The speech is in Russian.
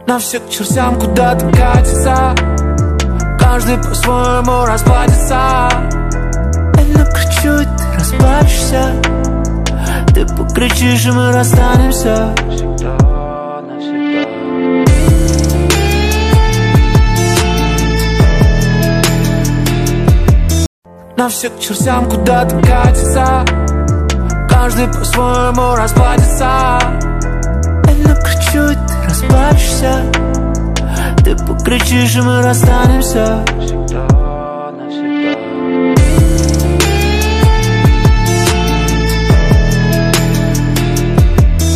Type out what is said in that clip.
На всех к чертям куда-то катится, каждый по-своему расплатится. Я накричу, и ты расплачешься, ты покричишь, и мы расстанемся. На всех к чертям куда-то катится, каждый по-своему расплатится. Я накричу, и ты расплачешься, ты покричишь, и мы расстанемся.